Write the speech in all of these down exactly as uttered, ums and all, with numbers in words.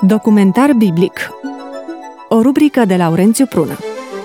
Documentar biblic. O rubrică de Laurențiu Prună.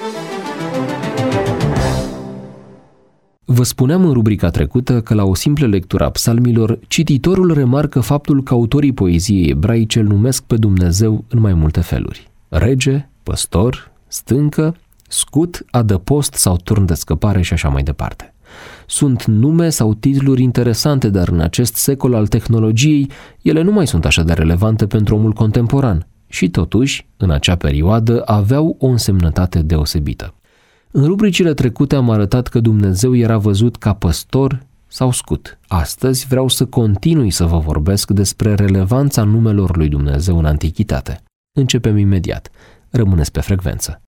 Vă spuneam în rubrica trecută că la o simplă lectură a psalmilor, cititorul remarcă faptul că autorii poeziei ebraice îl numesc pe Dumnezeu în mai multe feluri. Rege, păstor, stâncă, scut, adăpost sau turn de scăpare și așa mai departe. Sunt nume sau titluri interesante, dar în acest secol al tehnologiei, ele nu mai sunt așa de relevante pentru omul contemporan și totuși, în acea perioadă, aveau o însemnătate deosebită. În rubricile trecute am arătat că Dumnezeu era văzut ca păstor sau scut. Astăzi vreau să continui să vă vorbesc despre relevanța numelor lui Dumnezeu în antichitate. Începem imediat. Rămâneți pe frecvență.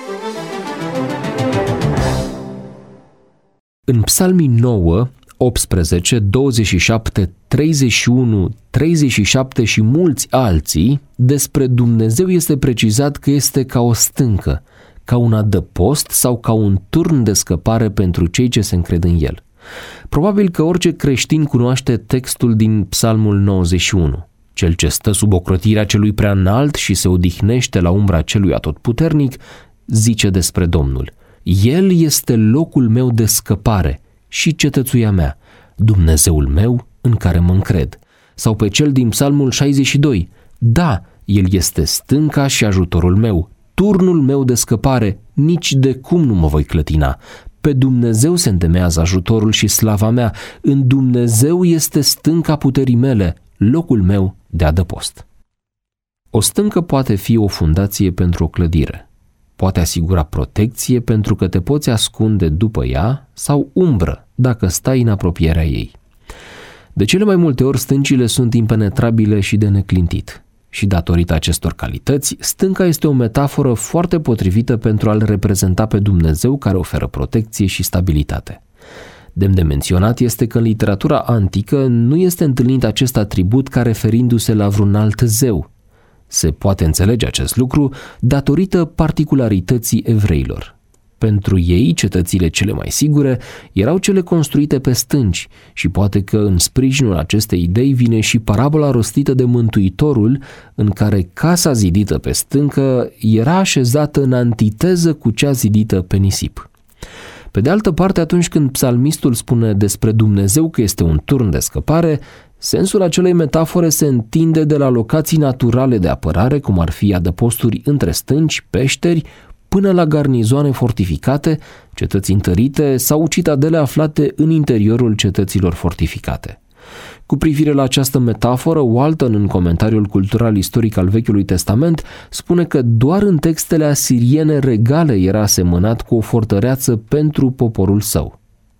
În Psalmii nouă, optsprezece, douăzeci și șapte, treizeci și unu, treizeci și șapte și mulți alții, despre Dumnezeu este precizat că este ca o stâncă, ca un adăpost sau ca un turn de scăpare pentru cei ce se încred în el. Probabil că orice creștin cunoaște textul din Psalmul nouăzeci și unu. Cel ce stă sub ocrotirea celui prea înalt și se odihnește la umbra celui atotputernic, zice despre Domnul: El este locul meu de scăpare și cetățuia mea, Dumnezeul meu în care mă încred. Sau pe cel din Psalmul șaizeci și doi: Da, El este stânca și ajutorul meu, turnul meu de scăpare, nici de cum nu mă voi clătina. Pe Dumnezeu se întemeiază ajutorul și slava mea, în Dumnezeu este stânca puterii mele, locul meu de adăpost. O stâncă poate fi o fundație pentru o clădire. Poate asigura protecție pentru că te poți ascunde după ea sau umbră dacă stai în apropierea ei. De cele mai multe ori stâncile sunt impenetrabile și de neclintit. Și datorită acestor calități, stânca este o metaforă foarte potrivită pentru a-L reprezenta pe Dumnezeu care oferă protecție și stabilitate. Demn de menționat este că în literatura antică nu este întâlnit acest atribut ca referindu-se la vreun alt zeu. Se poate înțelege acest lucru datorită particularității evreilor. Pentru ei, cetățile cele mai sigure erau cele construite pe stânci și poate că în sprijinul acestei idei vine și parabola rostită de Mântuitorul, în care casa zidită pe stâncă era așezată în antiteză cu cea zidită pe nisip. Pe de altă parte, atunci când psalmistul spune despre Dumnezeu că este un turn de scăpare, sensul acelei metafore se întinde de la locații naturale de apărare, cum ar fi adăposturi între stânci, peșteri, până la garnizoane fortificate, cetăți întărite sau citadele aflate în interiorul cetăților fortificate. Cu privire la această metaforă, Walton, în comentariul cultural istoric al Vechiului Testament, spune că doar în textele asiriene regale era asemănat cu o fortăreață pentru poporul său.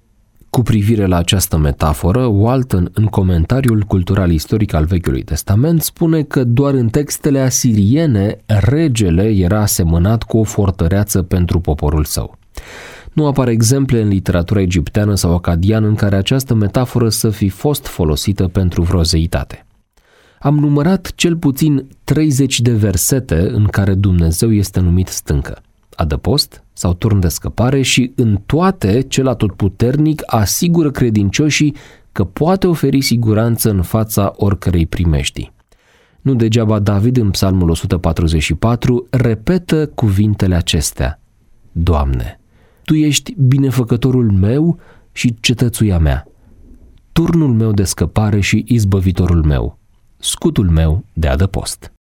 Cu privire la această metaforă, Walton, în comentariul cultural istoric al Vechiului Testament, spune că doar în textele asiriene regele era asemănat cu o fortăreață pentru poporul său. Nu apar exemple în literatura egipteană sau acadiană în care această metaforă să fi fost folosită pentru vreo zeitate. Am numărat cel puțin treizeci de versete în care Dumnezeu este numit stâncă, adăpost sau turn de scăpare și în toate cel atotputernic asigură credincioșii că poate oferi siguranță în fața oricărei primejdii. Nu degeaba David în Psalmul o sută patruzeci și patru repetă cuvintele acestea: Doamne, Tu ești binefăcătorul meu și cetățuia mea, turnul meu de scăpare și izbăvitorul meu, scutul meu de adăpost.